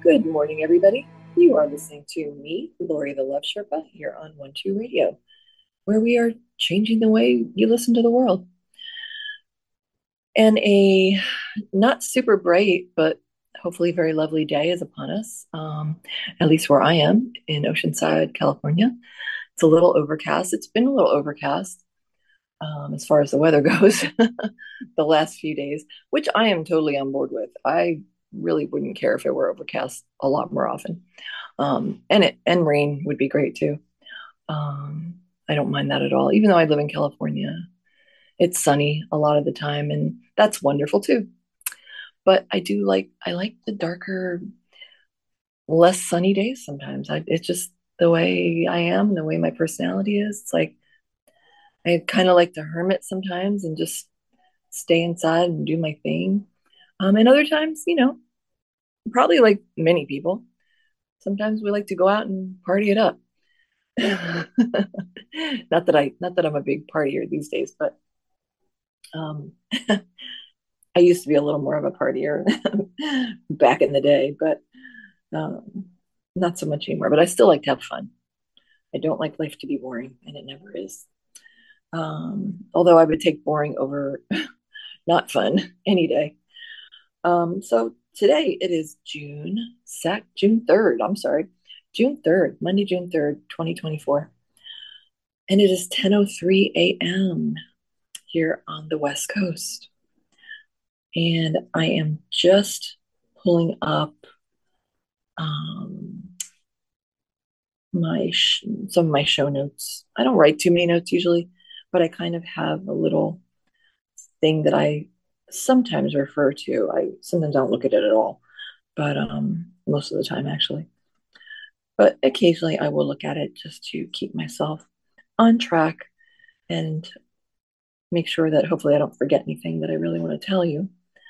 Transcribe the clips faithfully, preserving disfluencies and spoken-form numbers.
Good morning, everybody. You are listening to me, Lori the Love Sherpa, here on One Two Radio, where we are changing the way you listen to the world. And a not super bright, but hopefully very lovely day is upon us, um, at least where I am in Oceanside, California. It's a little overcast. It's been a little overcast um, as far as the weather goes the last few days, which I am totally on board with. I really wouldn't care if it were overcast a lot more often. Um, and it and rain would be great too. Um, I don't mind that at all. Even though I live in California, it's sunny a lot of the time, and that's wonderful too. But I do like I like the darker, less sunny days sometimes. I, it's just the way I am, the way my personality is. It's like I kind of like to hermit sometimes and just stay inside and do my thing. Um, and other times, you know, probably like many people, sometimes we like to go out and party it up. not that I not that I'm a big partier these days, but um, I used to be a little more of a partier back in the day, but um, not so much anymore. But I still like to have fun. I don't like life to be boring, and it never is. Um, although I would take boring over not fun any day. Um, so today it is June sec June third. I'm sorry, June third, Monday, June third, twenty twenty-four, and it is ten oh three a.m. here on the West Coast. And I am just pulling up um, my sh- some of my show notes. I don't write too many notes usually, but I kind of have a little thing that I sometimes refer to. I sometimes don't look at it at all, but um, most of the time actually. But occasionally I will look at it just to keep myself on track and make sure that hopefully I don't forget anything that I really want to tell you.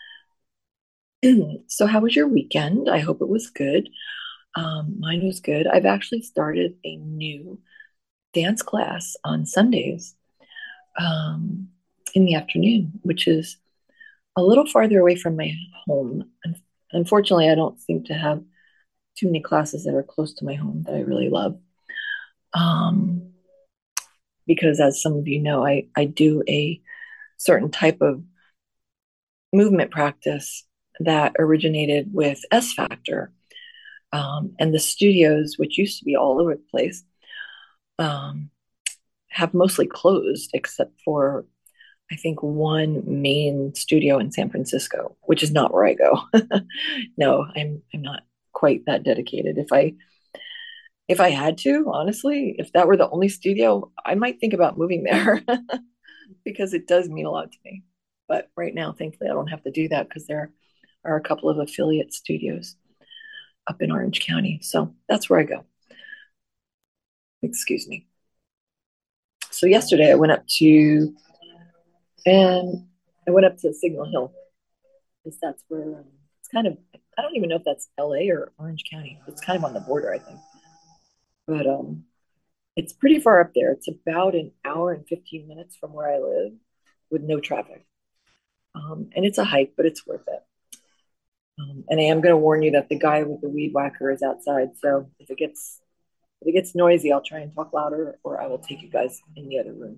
So, how was your weekend? I hope it was good. Um, mine was good. I've actually started a new dance class on Sundays um, in the afternoon, which is a little farther away from my home. Unfortunately, I don't seem to have too many classes that are close to my home that I really love. Um, because, as some of you know, I, I do a certain type of movement practice that originated with S Factor. Um, and the studios, which used to be all over the place, um, have mostly closed except for I think one main studio in San Francisco, which is not where I go. No, I'm I'm not quite that dedicated. If I if I had to, honestly, if that were the only studio, I might think about moving there because it does mean a lot to me. But right now, thankfully, I don't have to do that because there are a couple of affiliate studios up in Orange County. So that's where I go. Excuse me. So yesterday I went up to and I went up to Signal Hill because that's where um, it's kind of I don't even know if that's L A or Orange County. It's kind of on the border, I think. But um it's pretty far up there. It's about an hour and fifteen minutes from where I live with no traffic. Um, and it's a hike, but it's worth it. Um, and I am going to warn you that the guy with the weed whacker is outside. So if it gets if it gets noisy, I'll try and talk louder, or I will take you guys in the other room.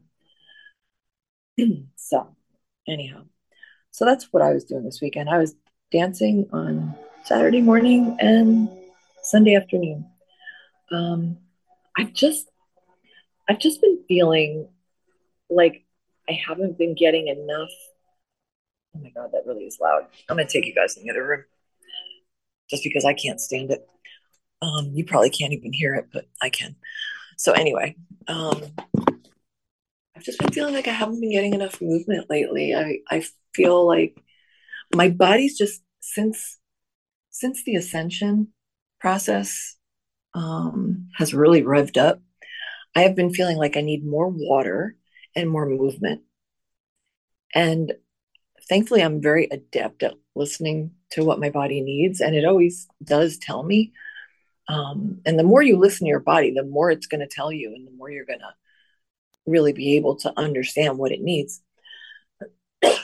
So, anyhow, so that's what I was doing this weekend. I was dancing on Saturday morning and Sunday afternoon. Um, I've just I've just been feeling like I haven't been getting enough. Oh my God, that really is loud. I'm gonna take you guys in the other room just because I can't stand it. Um, you probably can't even hear it, but I can. So anyway, um, I've just been feeling like I haven't been getting enough movement lately. I I feel like my body's just since since the ascension process um, has really revved up. I have been feeling like I need more water and more movement. And thankfully, I'm very adept at listening to what my body needs, and it always does tell me. Um, and the more you listen to your body, the more it's going to tell you, and the more you're going to really be able to understand what it needs.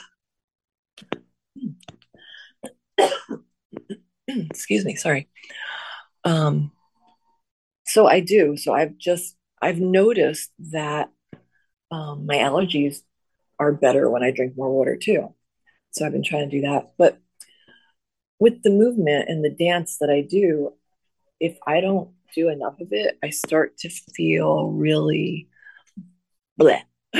Excuse me, sorry. Um, so I do. So I've just I've noticed that um, my allergies are better when I drink more water too. So I've been trying to do that. But with the movement and the dance that I do, if I don't do enough of it, I start to feel really bleh.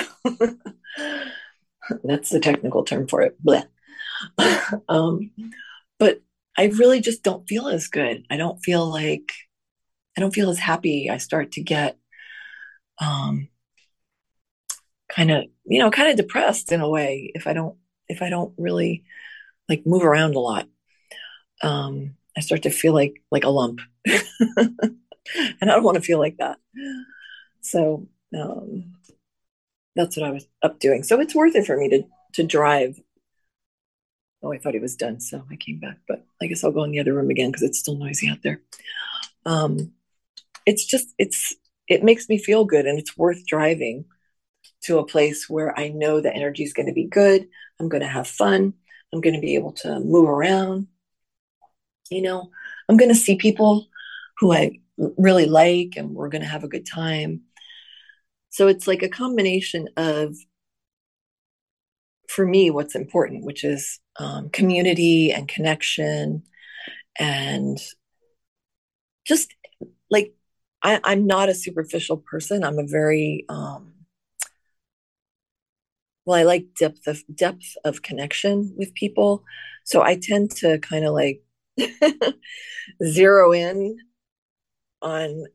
That's the technical term for it, bleh. um, but I really just don't feel as good. I don't feel like I don't feel as happy. I start to get um, kind of, you know, kind of depressed in a way if I don't if I don't really like move around a lot. Um, I start to feel like like a lump, and I don't want to feel like that. So um, that's what I was up doing. So it's worth it for me to to drive. Oh, I thought he was done, so I came back, but I guess I'll go in the other room again because it's still noisy out there. Um, it's just it's it makes me feel good, and it's worth driving to a place where I know the energy is going to be good. I'm going to have fun. I'm going to be able to move around. You know, I'm going to see people who I really like, and we're going to have a good time. So it's like a combination of, for me, what's important, which is um, community and connection, and just like I, I'm not a superficial person. I'm a very um, well, I like depth of depth of connection with people. So I tend to kind of like zero in on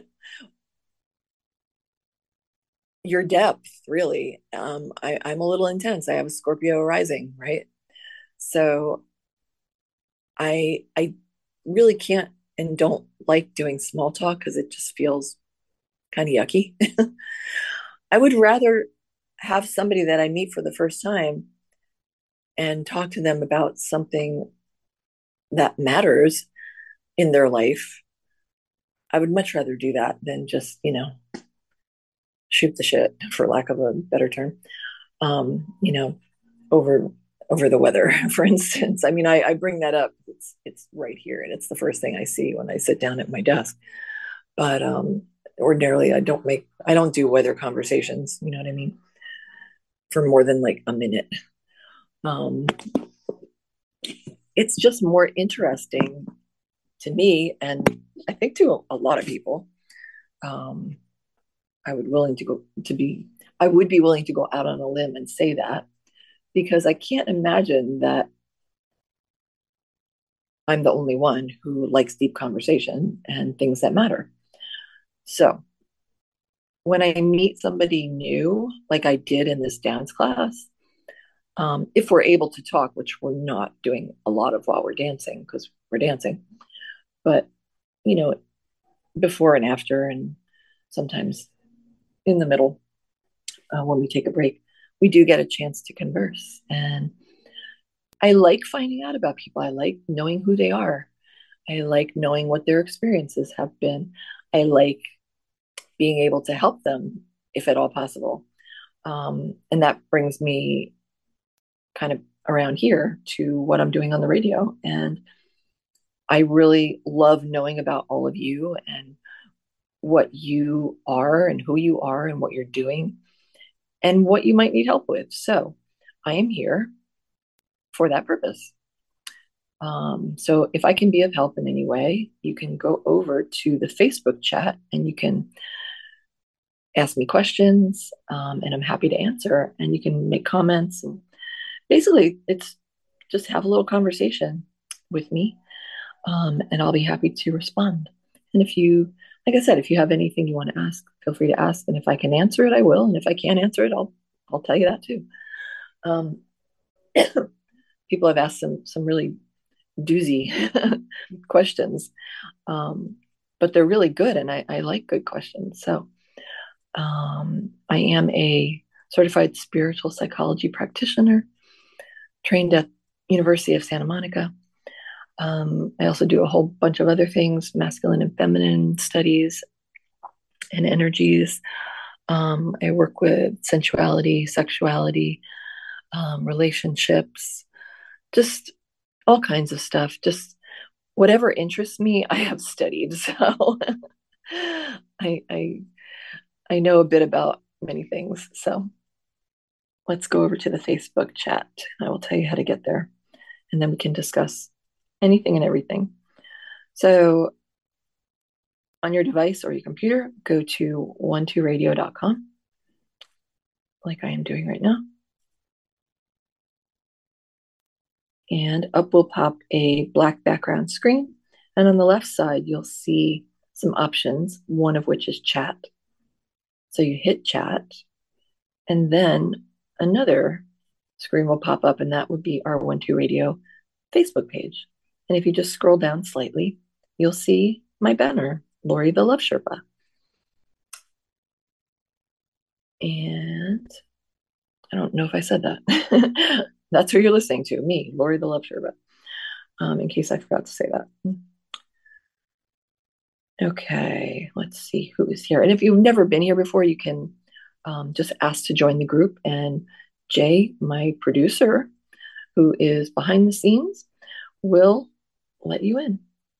your depth, really. Um, I, I'm a little intense. I have a Scorpio rising, right? So I I really can't and don't like doing small talk because it just feels kind of yucky. I would rather have somebody that I meet for the first time and talk to them about something that matters in their life. I would much rather do that than just, you know, shoot the shit, for lack of a better term. Um, you know, over over the weather, for instance. I mean, I, I bring that up. It's it's right here, and it's the first thing I see when I sit down at my desk. But um, ordinarily, I don't make I don't do weather conversations. You know what I mean? For more than like a minute. Um, it's just more interesting to me, and I think to a, a lot of people. Um, I would willing to go to be. I would be willing to go out on a limb and say that because I can't imagine that I'm the only one who likes deep conversation and things that matter. So when I meet somebody new, like I did in this dance class, um, if we're able to talk, which we're not doing a lot of while we're dancing because we're dancing, but you know, before and after, and sometimes in the middle uh, when we take a break, we do get a chance to converse. And I like finding out about people. I like knowing who they are. I like knowing what their experiences have been. I like being able to help them if at all possible. Um, and that brings me kind of around here to what I'm doing on the radio. And I really love knowing about all of you and what you are and who you are and what you're doing and what you might need help with. So I am here for that purpose. Um, so if I can be of help in any way, you can go over to the Facebook chat and you can ask me questions, um, and I'm happy to answer. And you can make comments. And basically, it's just have a little conversation with me, um, and I'll be happy to respond. And if you, like I said, if you have anything you want to ask, feel free to ask. And if I can answer it, I will. And if I can't answer it, I'll I'll tell you that too. Um, people have asked some some really doozy questions, um, but they're really good, and I, I like good questions. So um, I am a certified spiritual psychology practitioner, trained at University of Santa Monica. Um, I also do a whole bunch of other things, masculine and feminine studies and energies. Um, I work with sensuality, sexuality, um, relationships, just all kinds of stuff. Just whatever interests me, I have studied. So I, I I know a bit about many things. So let's go over to the Facebook chat. I will tell you how to get there, and then we can discuss anything and everything. So on your device or your computer, go to one two radio dot com, like I am doing right now. And up will pop a black background screen. And on the left side, you'll see some options, one of which is chat. So you hit chat, and then another screen will pop up, and that would be our one two Radio Facebook page. And if you just scroll down slightly, you'll see my banner, Lori the Love Sherpa. And I don't know if I said that. That's who you're listening to, me, Lori the Love Sherpa, um, in case I forgot to say that. Okay, let's see who is here. And if you've never been here before, you can um, just ask to join the group. And Jay, my producer, who is behind the scenes, will let you in.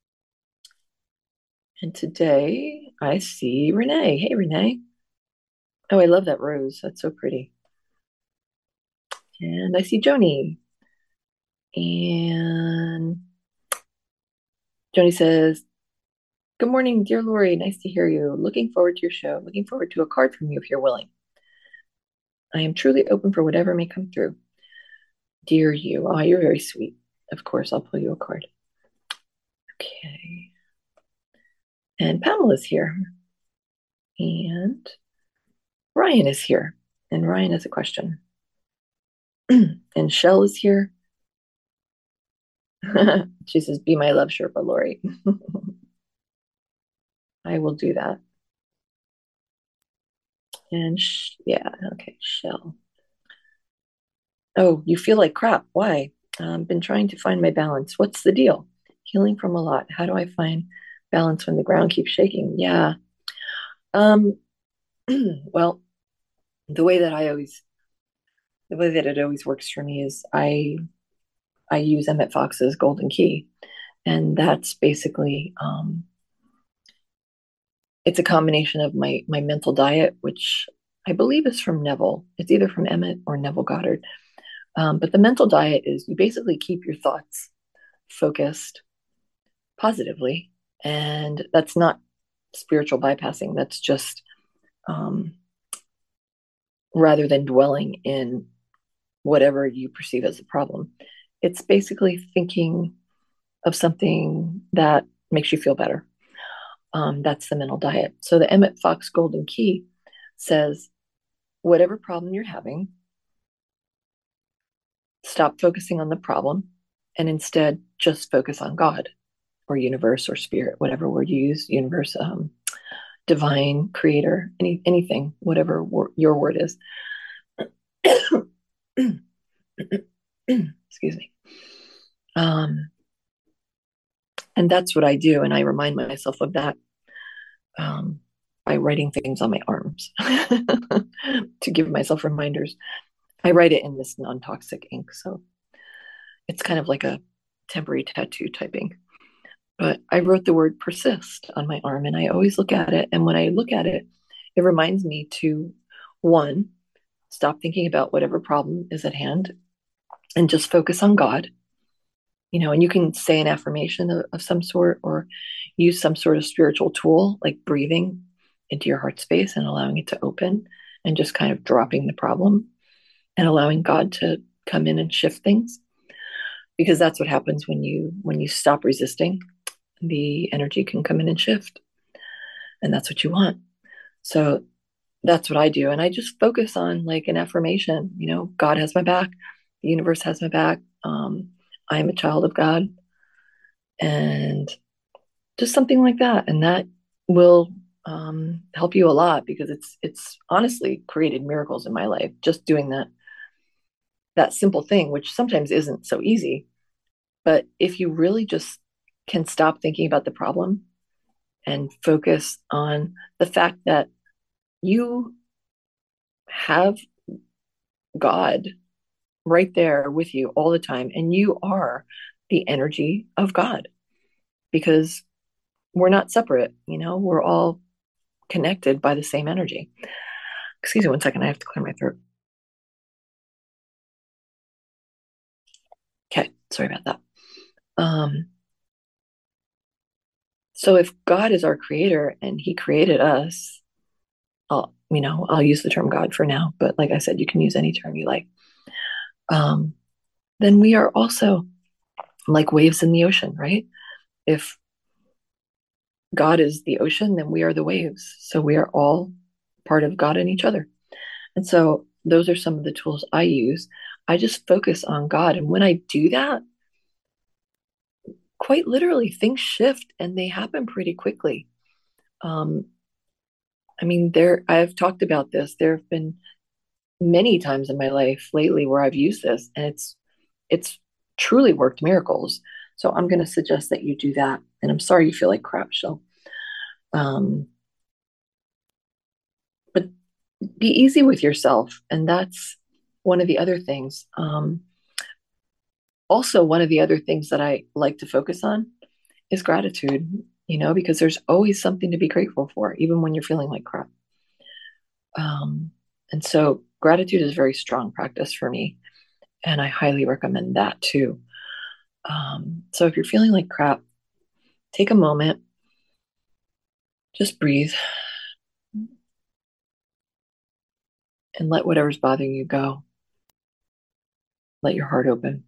And today I see Renee. Hey, Renee. Oh, I love that rose. That's so pretty. And I see Joni. And Joni says, good morning, dear Lori. Nice to hear you. Looking forward to your show. Looking forward to a card from you if you're willing. I am truly open for whatever may come through. Dear you. Oh, you're very sweet. Of course, I'll pull you a card. Okay. And Pamela's here. And Ryan is here. And Ryan has a question. And Shell is here. She says, be my love Sherpa, Lori. I will do that. And sh yeah, okay, Shell. Oh, you feel like crap. Why? I've um, been trying to find my balance. What's the deal? Healing from a lot. How do I find balance when the ground keeps shaking? Yeah. Um, well, the way that I always, the way that it always works for me is I, I use Emmett Fox's Golden Key, and that's basically, um, it's a combination of my my mental diet, which I believe is from Neville. It's either from Emmett or Neville Goddard. Um, but the mental diet is you basically keep your thoughts focused positively, and that's not spiritual bypassing. That's just um, rather than dwelling in whatever you perceive as a problem, it's basically thinking of something that makes you feel better. Um, that's the mental diet. So the Emmett Fox Golden Key says, whatever problem you're having, stop focusing on the problem and instead just focus on God or universe or spirit, whatever word you use, universe, um, divine, creator, any anything, whatever wor- your word is. Excuse me. Um, and that's what I do, and I remind myself of that um, by writing things on my arms to give myself reminders. I write it in this non-toxic ink, so it's kind of like a temporary tattoo typing. But I wrote the word persist on my arm, and I always look at it. And when I look at it, it reminds me to, one, stop thinking about whatever problem is at hand and just focus on God. You know, and you can say an affirmation of, of some sort or use some sort of spiritual tool like breathing into your heart space and allowing it to open and just kind of dropping the problem and allowing God to come in and shift things, because that's what happens when you when you stop resisting. The energy can come in and shift, and that's what you want. So that's what I do, and I just focus on like an affirmation. You know, God has my back, the universe has my back. um, I am a child of God, and just something like that, and that will um, help you a lot, because it's it's honestly created miracles in my life just doing that that simple thing, which sometimes isn't so easy. But if you really just can stop thinking about the problem and focus on the fact that you have God right there with you all the time, and you are the energy of God. because we're not separate, you know, we're all connected by the same energy. Excuse me one second, I have to clear my throat. Okay, sorry about that. Um, so if God is our creator and he created us, I'll, you know, I'll use the term God for now, but like I said, you can use any term you like. Um, then we are also like waves in the ocean, right? If God is the ocean, then we are the waves. So we are all part of God and each other. And so those are some of the tools I use. I just focus on God. And when I do that, quite literally, things shift and they happen pretty quickly. Um, I mean, there, I've talked about this. There have been many times in my life lately where I've used this and it's, it's truly worked miracles. So I'm going to suggest that you do that. And I'm sorry you feel like crap, Shell. Um, but be easy with yourself. And that's one of the other things. Um, also, one of the other things that I like to focus on is gratitude, you know, because there's always something to be grateful for, even when you're feeling like crap. Um, and so gratitude is a very strong practice for me. And I highly recommend that too. Um, so if you're feeling like crap, take a moment, just breathe, and let whatever's bothering you go. Let your heart open.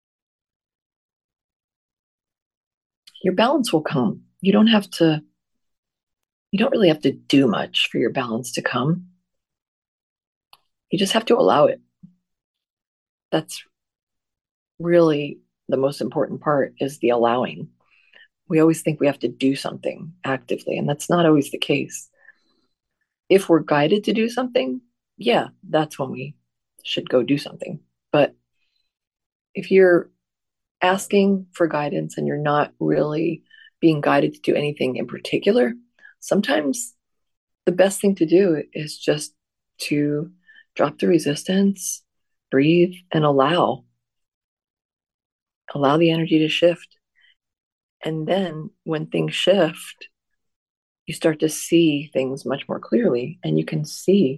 Your balance will come. You don't have to, you don't really have to do much for your balance to come. You just have to allow it. That's really the most important part is the allowing. We always think we have to do something actively, and that's not always the case. If we're guided to do something, yeah, that's when we should go do something. But if you're asking for guidance and you're not really being guided to do anything in particular, sometimes the best thing to do is just to drop the resistance, breathe, and allow. Allow the energy to shift. And then when things shift, you start to see things much more clearly and you can see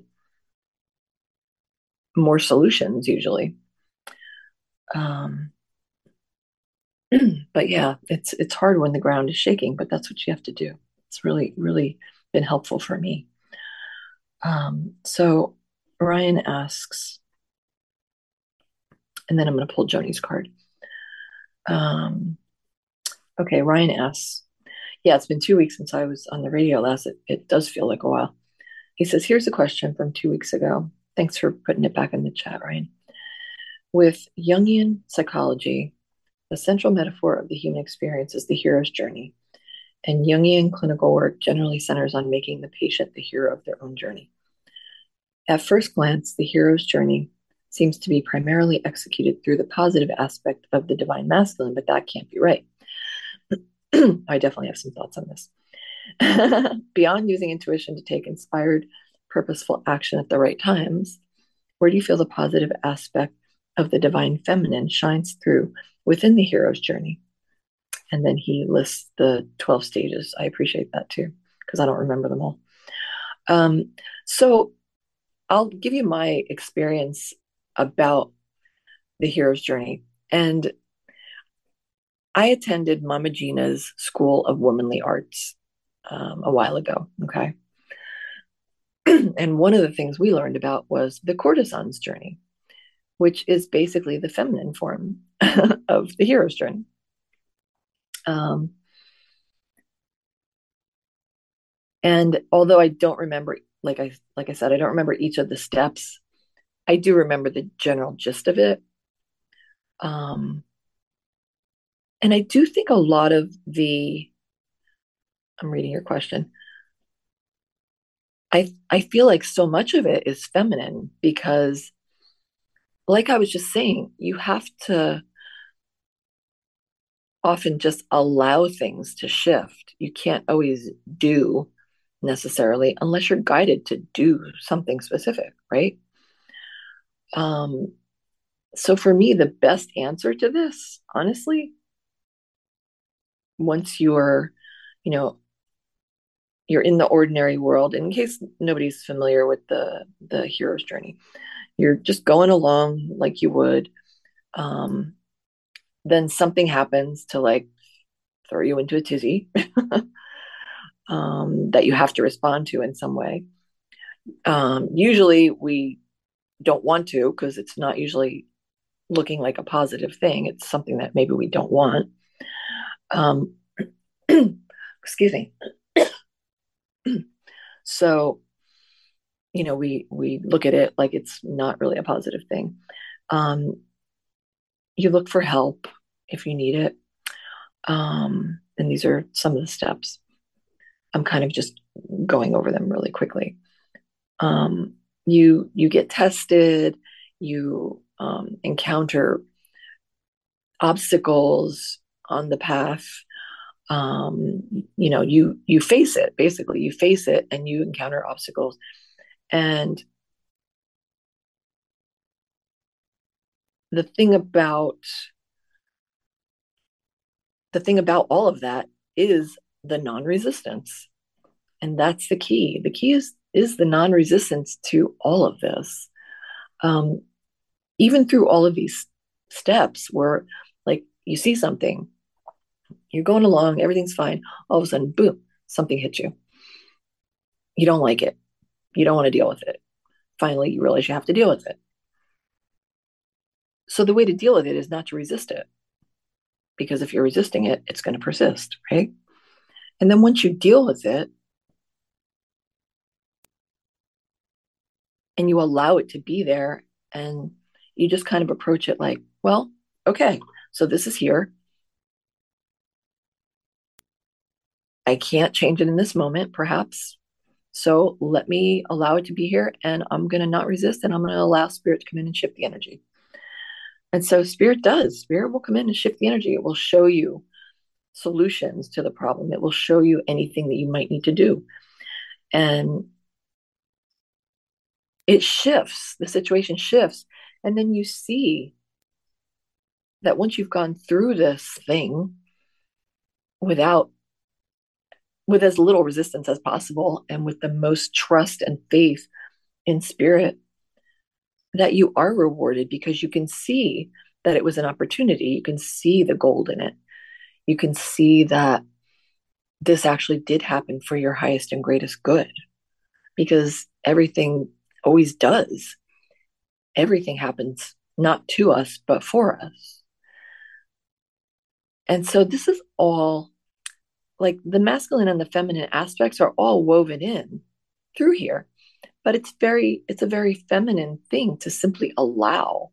more solutions usually. Um, but yeah, it's it's hard when the ground is shaking, but that's what you have to do. It's really, really been helpful for me. Um, so Ryan asks, and then I'm going to pull Joni's card. Um, okay, Ryan asks, yeah, it's been two weeks since I was on the radio last. It, it does feel like a while. He says, here's a question from two weeks ago. Thanks for putting it back in the chat, Ryan. With Jungian psychology, the central metaphor of the human experience is the hero's journey, and Jungian clinical work generally centers on making the patient the hero of their own journey. At first glance, the hero's journey seems to be primarily executed through the positive aspect of the divine masculine, but that can't be right. I definitely have some thoughts on this. Beyond using intuition to take inspired, purposeful action at the right times, where do you feel the positive aspect of the divine feminine shines through within the hero's journey? And then he lists the twelve stages. I appreciate that too, because I don't remember them all. Um, so I'll give you my experience about the hero's journey. And I attended Mama Gina's School of Womanly Arts um, a while ago. Okay. And one of the things we learned about was the courtesan's journey, which is basically the feminine form of the hero's journey. Um, and although I don't remember, like I like I said, I don't remember each of the steps. I do remember the general gist of it. Um, and I do think a lot of the, I'm reading your question. I I feel like so much of it is feminine because, like I was just saying, you have to often just allow things to shift. You can't always do necessarily unless you're guided to do something specific, right? Um, so for me, the best answer to this, honestly, once you're, you know, you're in the ordinary world, in case nobody's familiar with the the hero's journey, you're just going along like you would. Um, then something happens to like throw you into a tizzy um, that you have to respond to in some way. Um, usually we don't want to because it's not usually looking like a positive thing. It's something that maybe we don't want. Um, excuse me. So, you know, we we look at it like it's not really a positive thing. Um, you look for help if you need it. Um, and these are some of the steps. I'm kind of just going over them really quickly. Um, you you get tested, you um, encounter obstacles on the path. Um, you know, you you face it, basically. You face it and you encounter obstacles. And the thing about the thing about all of that is the non-resistance. And that's the key. The key is is the non-resistance to all of this. Um, even through all of these steps where like you see something, you're going along, everything's fine. All of a sudden, boom, something hits you. You don't like it. You don't want to deal with it. Finally, you realize you have to deal with it. So the way to deal with it is not to resist it, because if you're resisting it, it's going to persist, right? And then once you deal with it and you allow it to be there, and you just kind of approach it like, well, okay, so this is here. I can't change it in this moment, perhaps. So let me allow it to be here, and I'm going to not resist, and I'm going to allow spirit to come in and shift the energy. And so spirit does. Spirit will come in and shift the energy. It will show you solutions to the problem. It will show you anything that you might need to do. And it shifts, the situation shifts. And then you see that once you've gone through this thing without, with as little resistance as possible, and with the most trust and faith in spirit, that you are rewarded because you can see that it was an opportunity. You can see the gold in it. You can see that this actually did happen for your highest and greatest good, because everything always does. Everything happens not to us, but for us. And so this is all like the masculine and the feminine aspects are all woven in through here. But it's very, it's a very feminine thing to simply allow,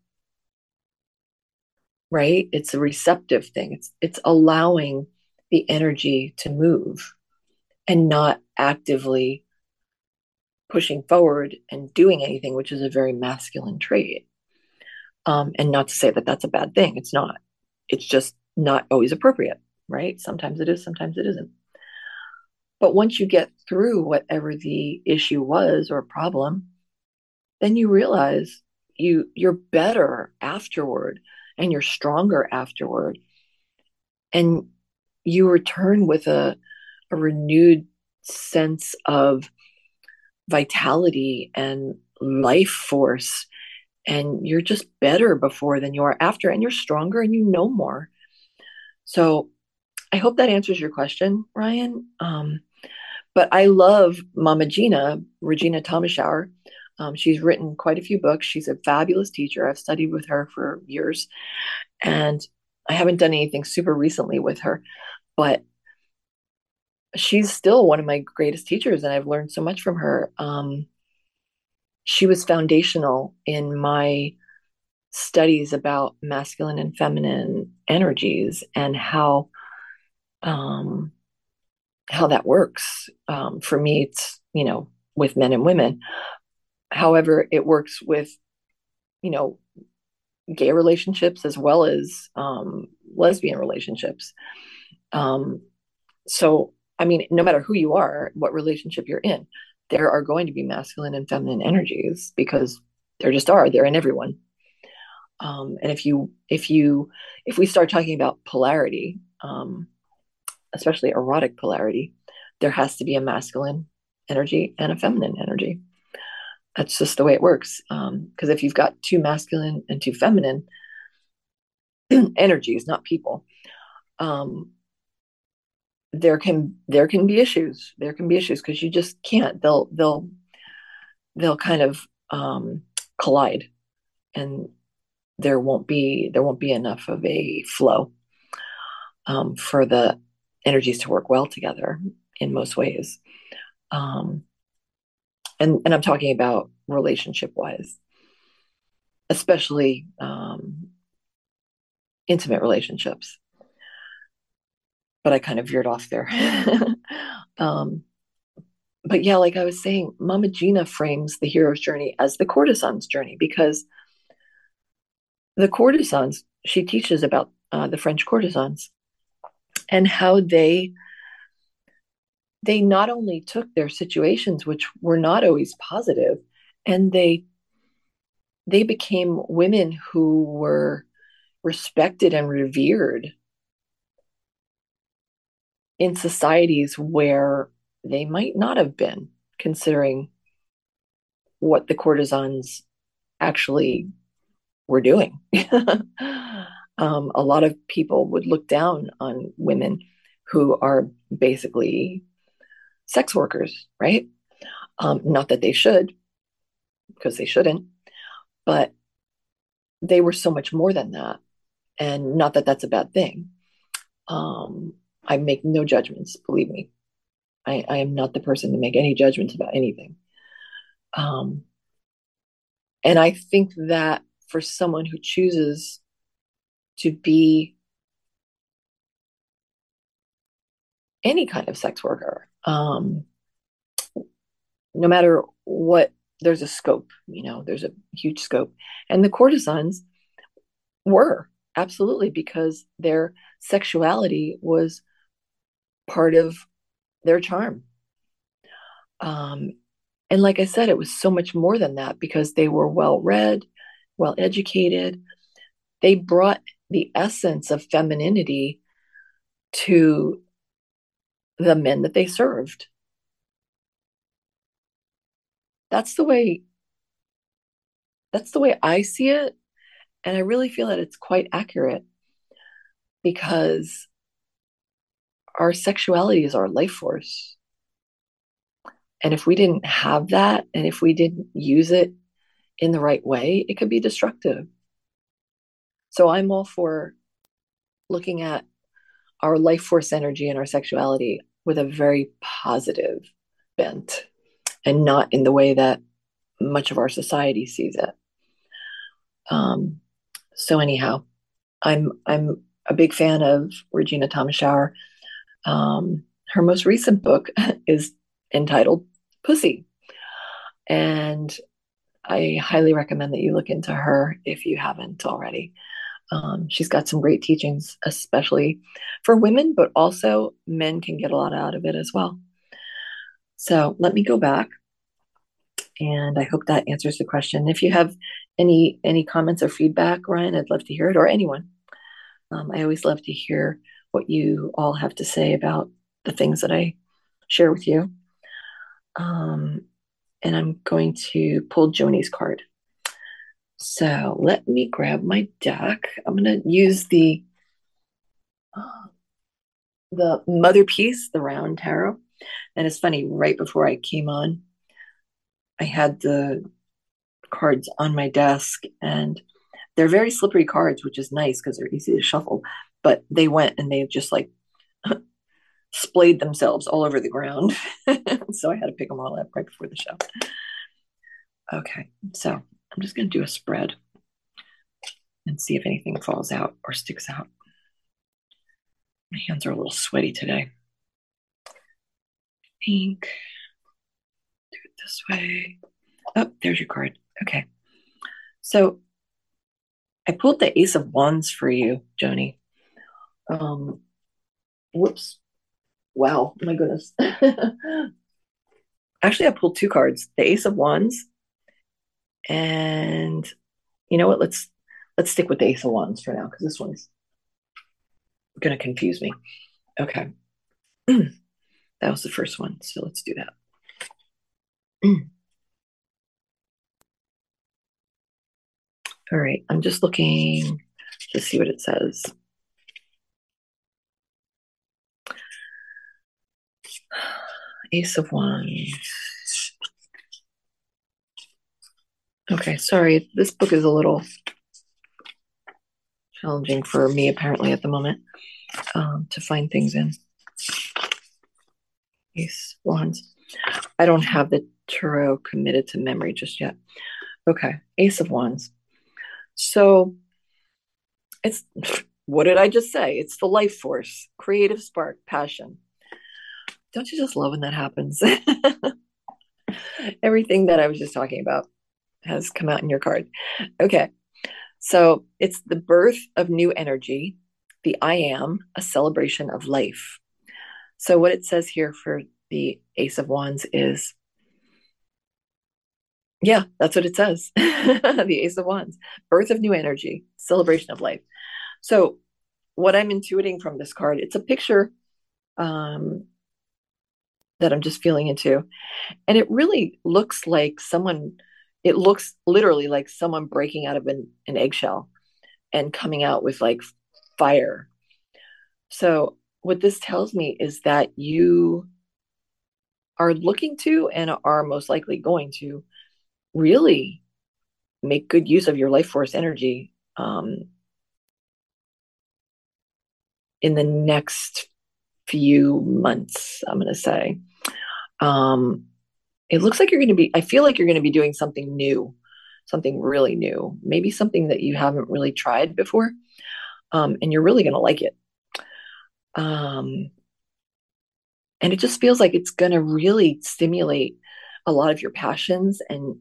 right? It's a receptive thing. It's it's allowing the energy to move and not actively pushing forward and doing anything, which is a very masculine trait. Um, and not to say that that's a bad thing. It's not. It's just not always appropriate, right? Sometimes it is, sometimes it isn't. But once you get through whatever the issue was or problem, then you realize you you're better afterward, and you're stronger afterward, and you return with a, a renewed sense of vitality and life force, and you're just better before than you are after, and you're stronger and you know more. So I hope that answers your question, Ryan. Um, but I love Mama Gina, Regina Thomashour. Um, she's written quite a few books. She's a fabulous teacher. I've studied with her for years, and I haven't done anything super recently with her, but she's still one of my greatest teachers, and I've learned so much from her. Um, she was foundational in my studies about masculine and feminine energies and how um, how that works. Um, for me, it's, you know, with men and women. However, it works with, you know, gay relationships as well as um, lesbian relationships. Um, so, I mean, no matter who you are, what relationship you're in, there are going to be masculine and feminine energies, because there just are. They're in everyone. Um, and if you, if you, if we start talking about polarity, um, especially erotic polarity, there has to be a masculine energy and a feminine energy. That's just the way it works. Um, because if you've got two masculine and two feminine energies, not people, um, there can there can be issues. There can be issues because you just can't. They'll they'll they'll kind of um, collide, and there won't be there won't be enough of a flow um, for the energies to work well together in most ways. Um, and and I'm talking about relationship wise, especially um, intimate relationships. But I kind of veered off there. um, but yeah, like I was saying, Mama Gina frames the hero's journey as the courtesan's journey because the courtesans, she teaches about uh, the French courtesans and how they they not only took their situations, which were not always positive, and they they became women who were respected and revered in societies where they might not have been, considering what the courtesans actually were doing. um, a lot of people would look down on women who are basically sex workers, right? Um, not that they should, because they shouldn't, but they were so much more than that. And not that that's a bad thing. Um, I make no judgments, believe me. I, I am not the person to make any judgments about anything. Um, and I think that for someone who chooses to be any kind of sex worker, um, no matter what, there's a scope, you know, there's a huge scope. And the courtesans were absolutely because their sexuality was part of their charm. Um, and like I said, it was so much more than that because they were well read, well educated. They brought the essence of femininity to the men that they served. That's the way that's the way I see it. And I really feel that it's quite accurate because our sexuality is our life force. And if we didn't have that, and if we didn't use it in the right way, it could be destructive. So I'm all for looking at our life force energy and our sexuality with a very positive bent and not in the way that much of our society sees it. Um, so anyhow, I'm I'm a big fan of Regina Thomas Schauer. Um, her most recent book is entitled Pussy, and I highly recommend that you look into her if you haven't already. Um, she's got some great teachings, especially for women, but also men can get a lot out of it as well. So let me go back, and I hope that answers the question. If you have any any comments or feedback, Ryan, I'd love to hear it, or anyone. Um, I always love to hear what you all have to say about the things that I share with you. Um, and I'm going to pull Joni's card. So let me grab my deck. I'm going to use the uh, the Mother Piece, the round tarot. And it's funny, right before I came on, I had the cards on my desk, and they're very slippery cards, which is nice because they're easy to shuffle. But they went and they just like splayed themselves all over the ground. So I had to pick them all up right before the show. Okay, so I'm just going to do a spread and see if anything falls out or sticks out. My hands are a little sweaty today. I think do it this way. Oh, there's your card. Okay. So I pulled the Ace of Wands for you, Joni. Um, whoops. Wow, my goodness. Actually, I pulled two cards, the Ace of Wands, and you know what? Let's let's stick with the Ace of Wands for now because this one's gonna confuse me. Okay. That was the first one. So let's do that. All right. I'm just looking to see what it says. Ace of Wands. Okay, sorry. This book is a little challenging for me, apparently, at the moment, um, to find things in. Ace of Wands. I don't have the tarot committed to memory just yet. Okay, Ace of Wands. So it's, what did I just say? It's the life force, creative spark, passion. Don't you just love when that happens? Everything that I was just talking about has come out in your card. Okay, so it's the birth of new energy, the I am, a celebration of life. So what it says here for the Ace of Wands is, yeah, that's what it says. The Ace of Wands, birth of new energy, celebration of life. So what I'm intuiting from this card, it's a picture um, that I'm just feeling into. And it really looks like someone, it looks literally like someone breaking out of an, an eggshell and coming out with like fire. So what this tells me is that you are looking to and are most likely going to really make good use of your life force energy um, in the next few months, I'm going to say. Um, it looks like you're going to be, I feel like you're going to be doing something new, something really new, maybe something that you haven't really tried before. Um, and you're really going to like it. Um, and it just feels like it's going to really stimulate a lot of your passions, and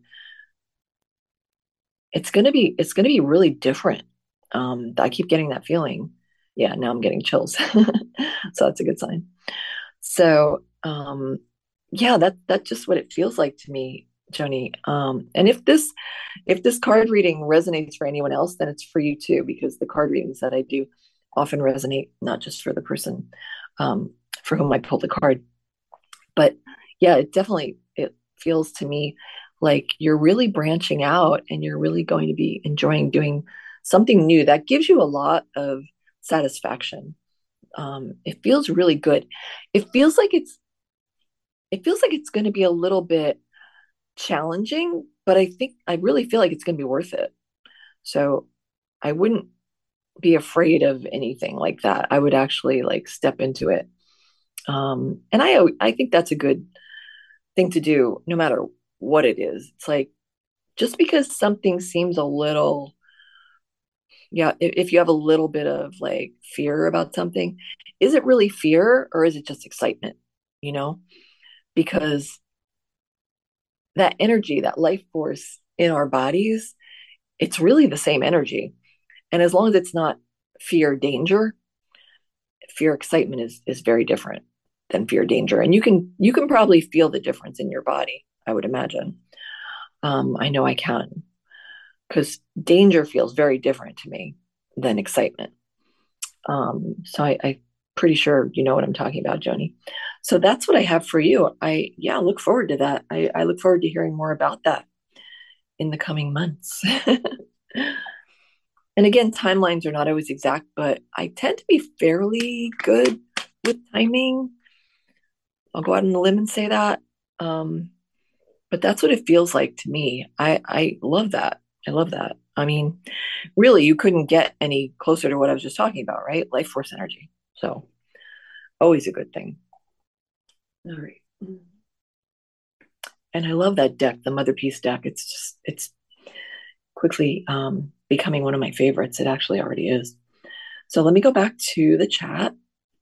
it's going to be, it's going to be really different. Um, I keep getting that feeling. Yeah, now I'm getting chills. So that's a good sign. So, um, yeah, that that's just what it feels like to me, Joni. Um, and if this if this card reading resonates for anyone else, then it's for you too, because the card readings that I do often resonate not just for the person um, for whom I pulled the card, but yeah, it definitely it feels to me like you're really branching out and you're really going to be enjoying doing something new that gives you a lot of satisfaction. Um, it feels really good. It feels like it's it feels like it's going to be a little bit challenging, but I think I really feel like it's going to be worth it. So I wouldn't be afraid of anything like that. I would actually like step into it. Um, and I I think that's a good thing to do, no matter what it is. It's like just because something seems a little, yeah, if, if you have a little bit of like fear about something, is it really fear or is it just excitement? You know, because that energy, that life force in our bodies, it's really the same energy. And as long as it's not fear, danger, fear, excitement is is very different than fear, danger. And you can you can probably feel the difference in your body, I would imagine. Um, I know I can, because danger feels very different to me than excitement. Um, so I, I'm pretty sure you know what I'm talking about, Joni. So that's what I have for you. I yeah, look forward to that. I, I look forward to hearing more about that in the coming months. And again, timelines are not always exact, but I tend to be fairly good with timing. I'll go out on a limb and say that. Um, but that's what it feels like to me. I, I love that. I love that. I mean, really, you couldn't get any closer to what I was just talking about, right? Life force energy. So always a good thing. All right. And I love that deck, the Mother Peace deck. It's just, it's quickly um, becoming one of my favorites. It actually already is. So let me go back to the chat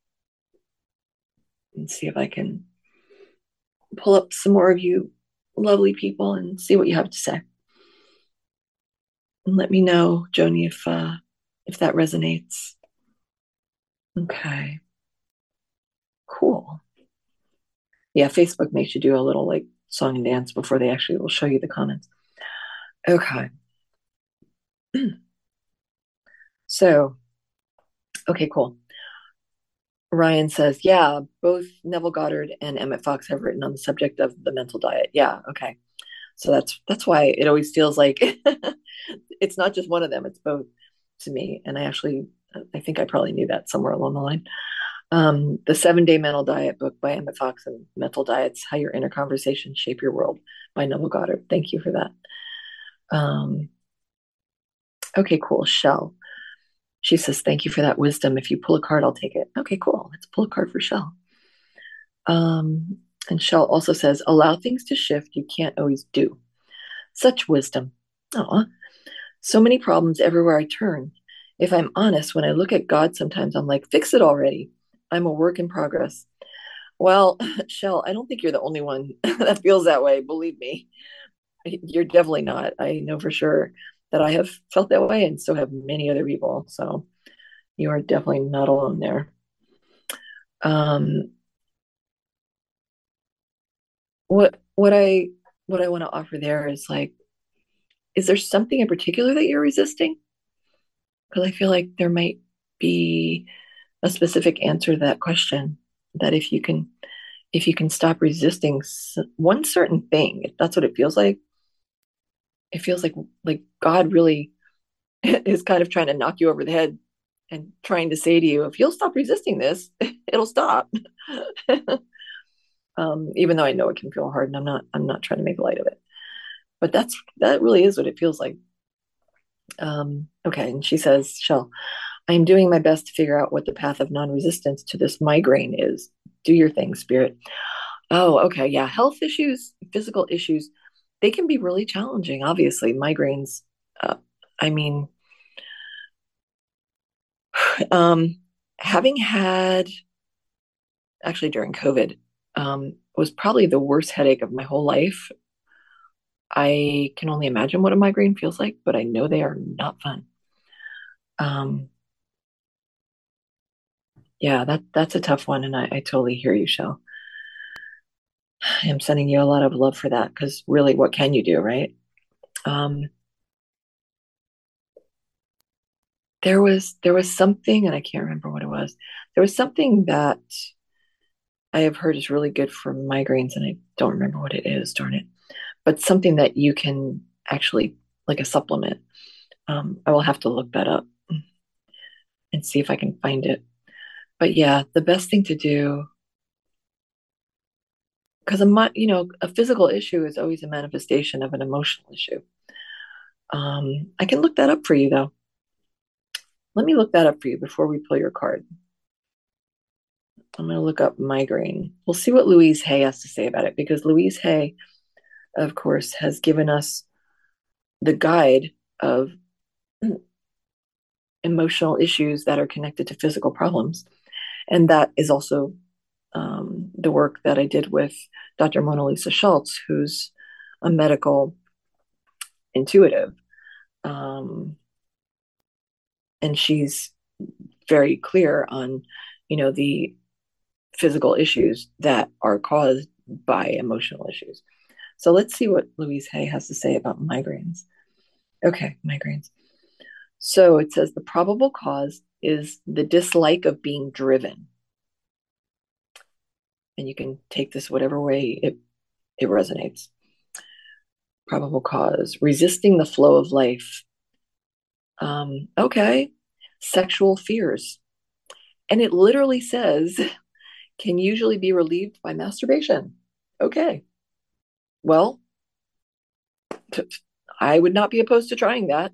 and see if I can pull up some more of you lovely people and see what you have to say. And let me know, Joni, if uh, if that resonates. Okay, cool. Yeah, Facebook makes you do a little like song and dance before they actually will show you the comments. Okay. So, okay, cool. Ryan says, yeah, both Neville Goddard and Emmett Fox have written on the subject of the mental diet. Yeah, okay. So that's that's why it always feels like it's not just one of them, it's both to me. And I actually I think I probably knew that somewhere along the line. Um, the Seven Day Mental Diet book by Emmett Fox and Mental Diets: How Your Inner Conversations Shape Your World by Neville Goddard. Thank you for that. Um, okay, cool. Shell. She says, thank you for that wisdom. If you pull a card, I'll take it. Okay, cool. Let's pull a card for Shell. Um, and Shell also says, allow things to shift you can't always do. Such wisdom. Oh, so many problems everywhere I turn. If I'm honest, when I look at God, sometimes I'm like, fix it already. I'm a work in progress. Well, Shell, I don't think you're the only one that feels that way. Believe me, you're definitely not. I know for sure that I have felt that way, and so have many other people. So you are definitely not alone there. Um, what what I what I want to offer there is like, is there something in particular that you're resisting? Because I feel like there might be a specific answer to that question. That if you can if you can stop resisting one certain thing, if that's what it feels like, it feels like like God really is kind of trying to knock you over the head and trying to say to you, if you'll stop resisting this, it'll stop. um, even though I know it can feel hard, and I'm not I'm not trying to make light of it, but that's that really is what it feels like. Um, okay, and she says, Shell, I am doing my best to figure out what the path of non-resistance to this migraine is. Do your thing, spirit. Oh, okay, yeah, health issues, physical issues, they can be really challenging. Obviously, migraines. Uh, I mean, um, having had actually during COVID um, was probably the worst headache of my whole life. I can only imagine what a migraine feels like, but I know they are not fun. Um, yeah, that that's a tough one, and I, I totally hear you, Shell. I am sending you a lot of love for that because really, what can you do, right? Um, there was there was something, and I can't remember what it was. There was something that I have heard is really good for migraines, and I don't remember what it is, darn it. But something that you can actually, like a supplement. Um, I will have to look that up and see if I can find it. But yeah, the best thing to do, because a you know a physical issue is always a manifestation of an emotional issue. Um, I can look that up for you though. Let me look that up for you before we pull your card. I'm going to look up migraine. We'll see what Louise Hay has to say about it because Louise Hay, of course, has given us the guide of emotional issues that are connected to physical problems. And that is also um, the work that I did with Doctor Mona Lisa Schultz, who's a medical intuitive. Um, and she's very clear on, you know, the physical issues that are caused by emotional issues. So let's see what Louise Hay has to say about migraines. Okay, migraines. So it says the probable cause is the dislike of being driven. And you can take this whatever way it, it resonates. Probable cause, resisting the flow of life. Um, okay, sexual fears. And it literally says, can usually be relieved by masturbation. Okay, well, I would not be opposed to trying that.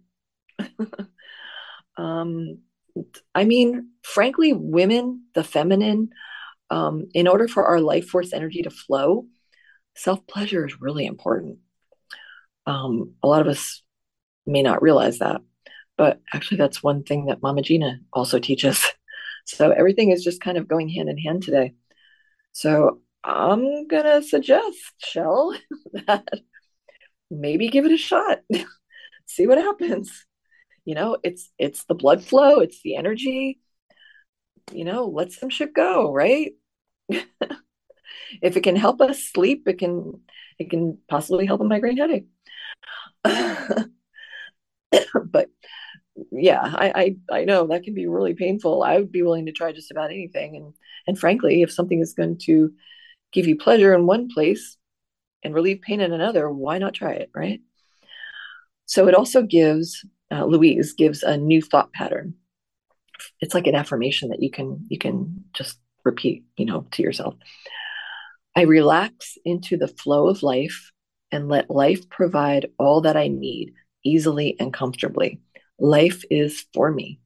um, I mean, frankly, women, the feminine, um, in order for our life force energy to flow, self pleasure is really important. Um, a lot of us may not realize that, but actually, that's one thing that Mama Gina also teaches. So everything is just kind of going hand in hand today. So I'm gonna suggest, Shell, that maybe give it a shot. See what happens. You know, it's it's the blood flow, it's the energy. You know, let some shit go, right? If it can help us sleep, it can it can possibly help a migraine headache. But yeah, I, I I know that can be really painful. I would be willing to try just about anything, and and frankly, if something is going to give you pleasure in one place and relieve pain in another, why not try it, right? So it also gives uh, Louise gives a new thought pattern. It's like an affirmation that you can you can just repeat, you know, to yourself. I relax into the flow of life and let life provide all that I need easily and comfortably. Life is for me.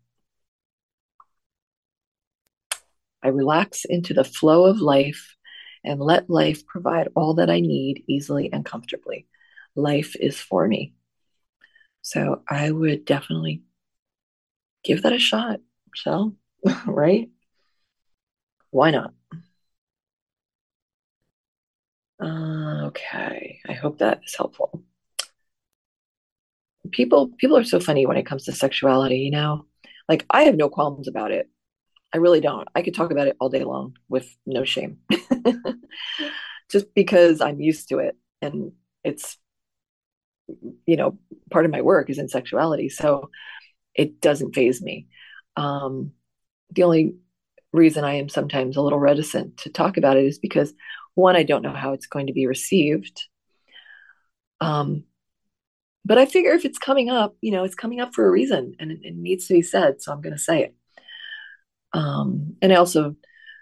I relax into the flow of life and let life provide all that I need easily and comfortably. Life is for me. So I would definitely give that a shot, Michelle, right? Why not? Uh, okay. I hope that is helpful. People people are so funny when it comes to sexuality, you know? Like I have no qualms about it. I really don't. I could talk about it all day long with no shame. Just because I'm used to it and it's, you know, part of my work is in sexuality. So it doesn't faze me. Um, the only reason I am sometimes a little reticent to talk about it is because one, I don't know how it's going to be received. Um, but I figure if it's coming up, you know, it's coming up for a reason and it, it needs to be said. So I'm going to say it. Um, and I also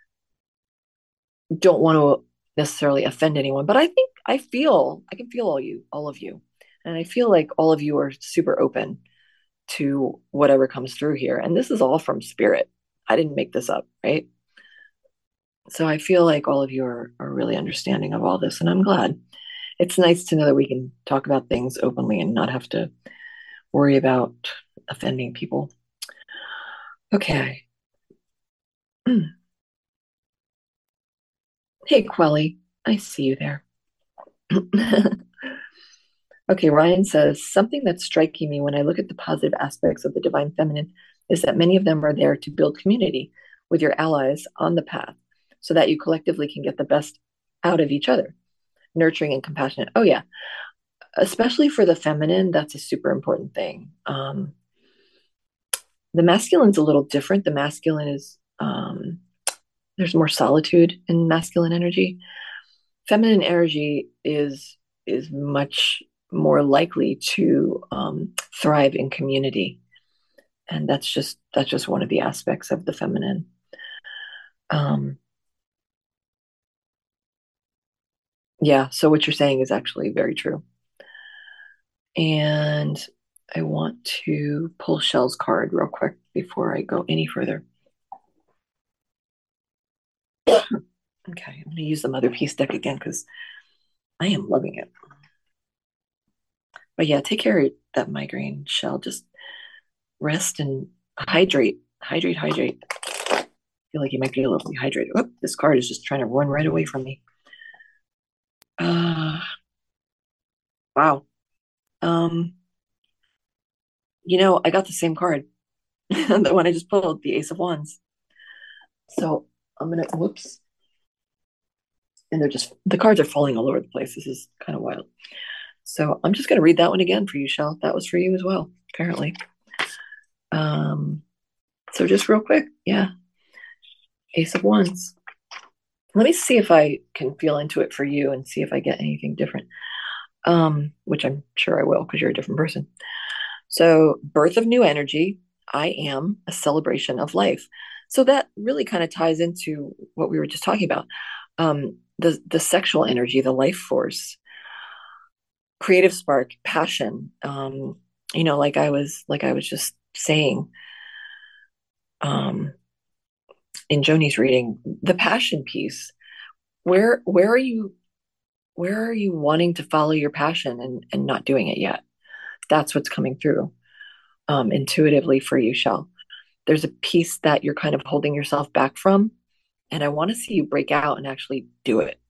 don't want to necessarily offend anyone, but I think I feel I can feel all you, all of you, and I feel like all of you are super open to whatever comes through here. And this is all from spirit. I didn't make this up, right? So I feel like all of you are, are really understanding of all this, and I'm glad. It's nice to know that we can talk about things openly and not have to worry about offending people. Okay. Hey, Quelly, I see you there. Okay, Ryan says something that's striking me when I look at the positive aspects of the divine feminine is that many of them are there to build community with your allies on the path so that you collectively can get the best out of each other, nurturing and compassionate. Oh, yeah, especially for the feminine, that's a super important thing. Um, the masculine's a little different. The masculine is, um, there's more solitude in masculine energy. Feminine energy is is much more likely to um, thrive in community, and that's just that's just one of the aspects of the feminine. Um, yeah, so what you're saying is actually very true. And I want to pull Shell's card real quick before I go any further. Okay, I'm going to use the Mother Peace deck again because I am loving it. But yeah, take care of that migraine, Shell. Just rest and hydrate, hydrate, hydrate. I feel like you might be a little dehydrated. Oh, this card is just trying to run right away from me. Uh, wow. Um, you know, I got the same card, the one I just pulled, the Ace of Wands. So I'm gonna whoops. And they're just the cards are falling all over the place. This is kind of wild. So I'm just gonna read that one again for you, Shell. That was for you as well, apparently. Um, so just real quick, yeah. Ace of Wands. Let me see if I can feel into it for you and see if I get anything different. Um, which I'm sure I will because you're a different person. So, birth of new energy. I am a celebration of life. So that really kind of ties into what we were just talking about. Um, the the sexual energy, the life force, creative spark, passion. Um, you know, like I was like I was just saying um, in Joni's reading, the passion piece. Where where are you where are you wanting to follow your passion and and not doing it yet? That's what's coming through um, intuitively for you, Shell. There's a piece that you're kind of holding yourself back from, and I want to see you break out and actually do it.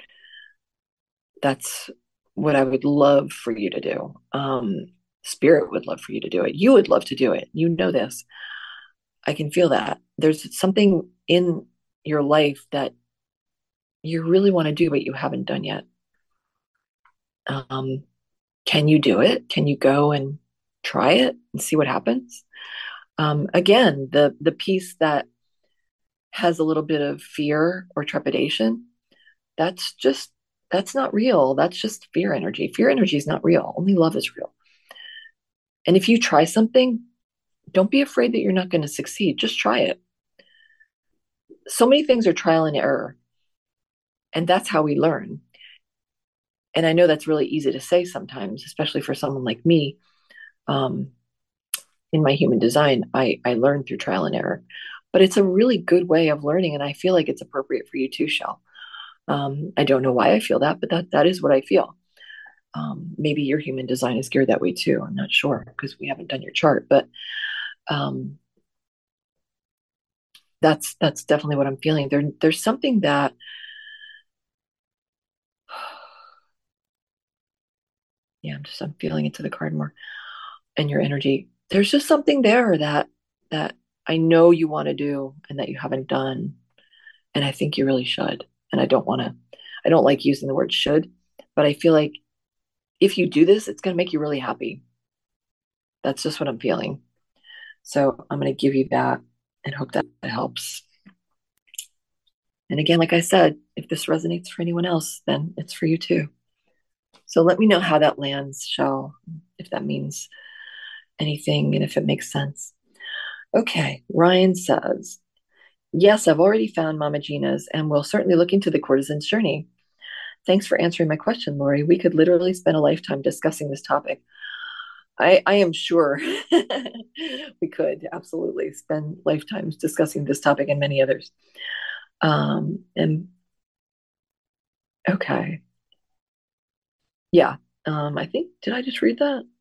That's what I would love for you to do. Um, Spirit would love for you to do it. You would love to do it. You know this. I can feel that. There's something in your life that you really want to do, but you haven't done yet. Um, can you do it? Can you go and try it and see what happens. Um, again, the the piece that has a little bit of fear or trepidation, that's just that's not real. That's just fear energy. Fear energy is not real. Only love is real. And if you try something, don't be afraid that you're not going to succeed. Just try it. So many things are trial and error, and that's how we learn. And I know that's really easy to say sometimes, especially for someone like me. Um, in my human design, I, I learned through trial and error, but it's a really good way of learning. And I feel like it's appropriate for you too, Shell. Um, I don't know why I feel that, but that, that is what I feel. Um, maybe your human design is geared that way too. I'm not sure because we haven't done your chart, but um, that's that's definitely what I'm feeling. There, there's something that yeah, I'm just I'm feeling into the card more and your energy. There's just something there that that I know you want to do and that you haven't done, and I think you really should. And I don't want to. I don't like using the word should, but I feel like if you do this, it's going to make you really happy. That's just what I'm feeling. So I'm going to give you that and hope that helps. And again, like I said, if this resonates for anyone else, then it's for you too. So let me know how that lands, Shell, if that means anything and if it makes sense. Okay, Ryan says, yes, I've already found Mama Gina's and will certainly look into the courtesan's journey. Thanks for answering my question, Lori. We could literally spend a lifetime discussing this topic. I, I am sure we could absolutely spend lifetimes discussing this topic and many others. Um, and okay. Yeah. Um, I think, did I just read that?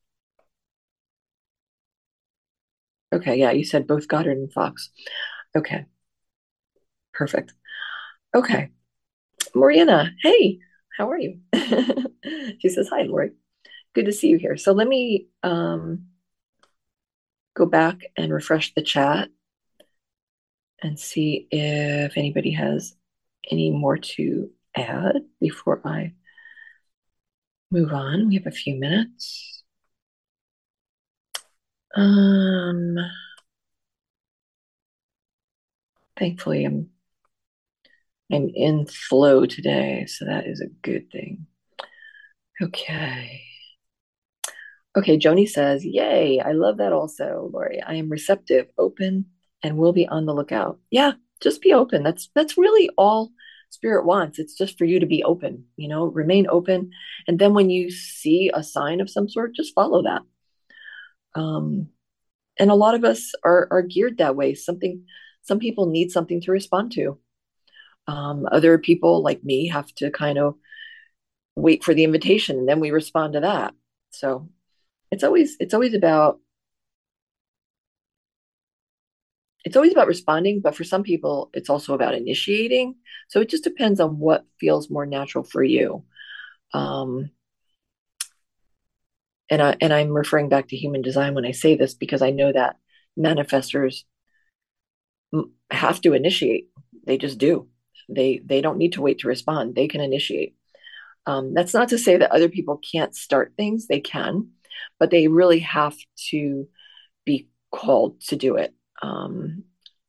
Okay. Yeah. You said both Goddard and Fox. Okay. Perfect. Okay. Mariana, hey, how are you? She says, hi, Lori. Good to see you here. So let me um, go back and refresh the chat and see if anybody has any more to add before I move on. We have a few minutes. Um, thankfully, I'm I'm in flow today, so that is a good thing. Okay. Okay, Joni says, yay, I love that also, Lori. I am receptive, open, and will be on the lookout. Yeah, just be open. That's that's really all spirit wants. It's just for you to be open, you know, remain open. And then when you see a sign of some sort, just follow that. Um, and a lot of us are are geared that way. Something some people need something to respond to. Um, other people like me have to kind of wait for the invitation and then we respond to that. So it's always it's always about it's always about responding, but for some people it's also about initiating. So it just depends on what feels more natural for you. Um, and I and I'm referring back to human design when I say this because I know that manifestors have to initiate. They just do. They they don't need to wait to respond. They can initiate. Um, that's not to say that other people can't start things. They can, but they really have to be called to do it. Um,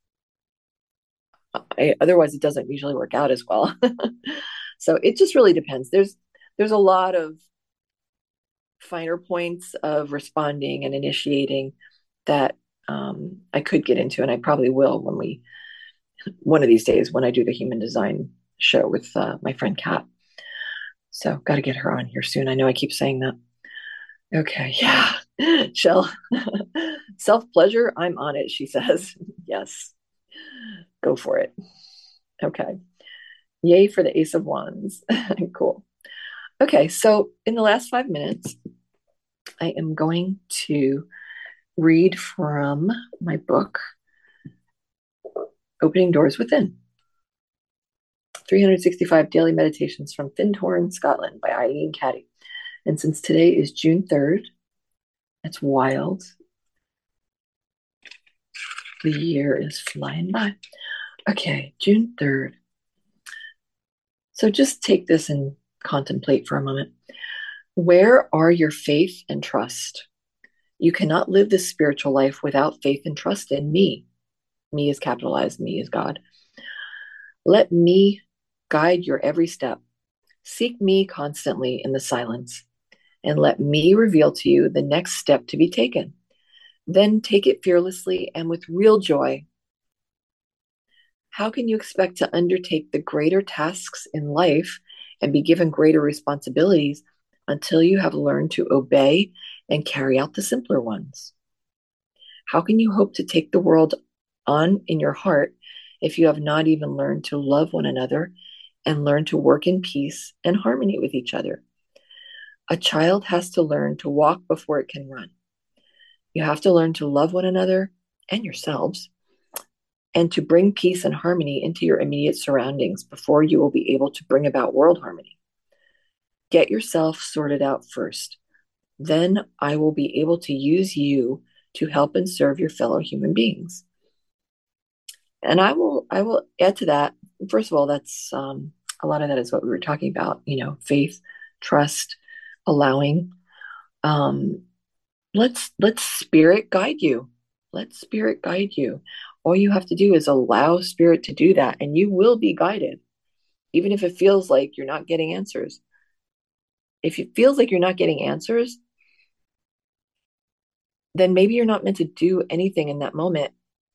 I, otherwise, it doesn't usually work out as well. So it just really depends. There's there's a lot of finer points of responding and initiating that um, I could get into, and I probably will when we one of these days when I do the human design show with uh, my friend Kat. So got to get her on here soon. I know I keep saying that. Okay, yeah. Shell, self pleasure, I'm on it, she says. Yes, go for it. Okay. Yay for the Ace of Wands. Cool. Okay, so in the last five minutes, I am going to read from my book, Opening Doors Within three hundred sixty-five Daily Meditations from Findhorn, Scotland by Eileen Caddy. And since today is June third, that's wild. The year is flying by. Okay, June third. So just take this and contemplate for a moment. Where are your faith and trust? You cannot live this spiritual life without faith and trust in me. Me is capitalized, me is God. Let me guide your every step. Seek me constantly in the silence, and let me reveal to you the next step to be taken. Then take it fearlessly and with real joy. How can you expect to undertake the greater tasks in life and be given greater responsibilities until you have learned to obey and carry out the simpler ones? How can you hope to take the world on in your heart if you have not even learned to love one another and learn to work in peace and harmony with each other? A child has to learn to walk before it can run. You have to learn to love one another and yourselves and to bring peace and harmony into your immediate surroundings before you will be able to bring about world harmony. Get yourself sorted out first. Then I will be able to use you to help and serve your fellow human beings. And I will I will add to that. First of all, that's um, a lot of that is what we were talking about, you know, faith, trust, allowing. Um, let's let's spirit guide you. Let spirit guide you. All you have to do is allow spirit to do that, and you will be guided, even if it feels like you're not getting answers. If it feels like you're not getting answers, then maybe you're not meant to do anything in that moment.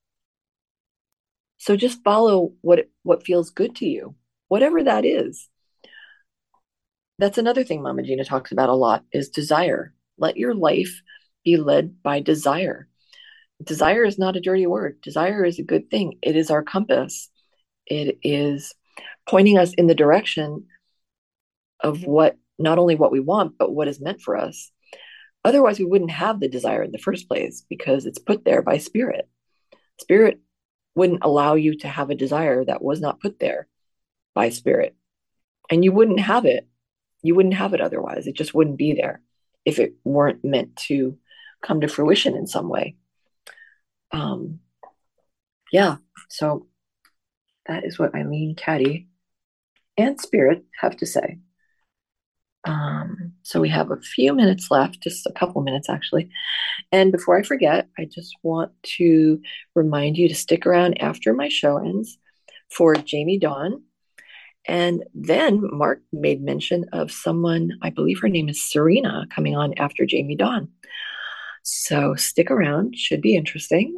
So just follow what what feels good to you, whatever that is. That's another thing Mama Gina talks about a lot is desire. Let your life be led by desire. Desire is not a dirty word. Desire is a good thing. It is our compass. It is pointing us in the direction of what, not only what we want, but what is meant for us. Otherwise, we wouldn't have the desire in the first place because it's put there by spirit. Spirit wouldn't allow you to have a desire that was not put there by spirit. And you wouldn't have it. You wouldn't have it otherwise. It just wouldn't be there if it weren't meant to come to fruition in some way. Um, yeah, so that is what Eileen, Caddy, and Spirit have to say. Um, so we have a few minutes left, just a couple minutes actually. And before I forget, I just want to remind you to stick around after my show ends for Jamie Dawn. And then Mark made mention of someone, I believe her name is Serena, coming on after Jamie Dawn. So stick around, should be interesting.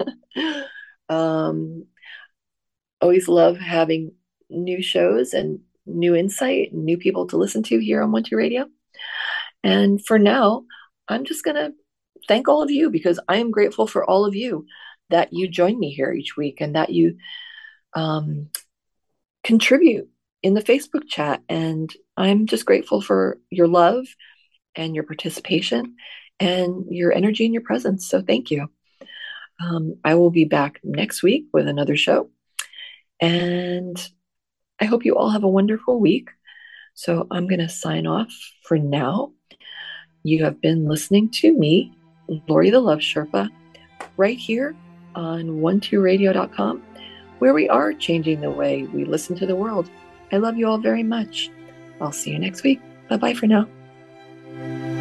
um, always love having new shows and new insight, and new people to listen to here on One Two Radio. And for now, I'm just going to thank all of you because I am grateful for all of you that you join me here each week and that you um, contribute in the Facebook chat. And I'm just grateful for your love and your participation and your energy and your presence. So thank you. Um, I will be back next week with another show. And I hope you all have a wonderful week. So I'm going to sign off for now. You have been listening to me, Lori the Love Sherpa, right here on one two radio dot com, where we are changing the way we listen to the world. I love you all very much. I'll see you next week. Bye-bye for now.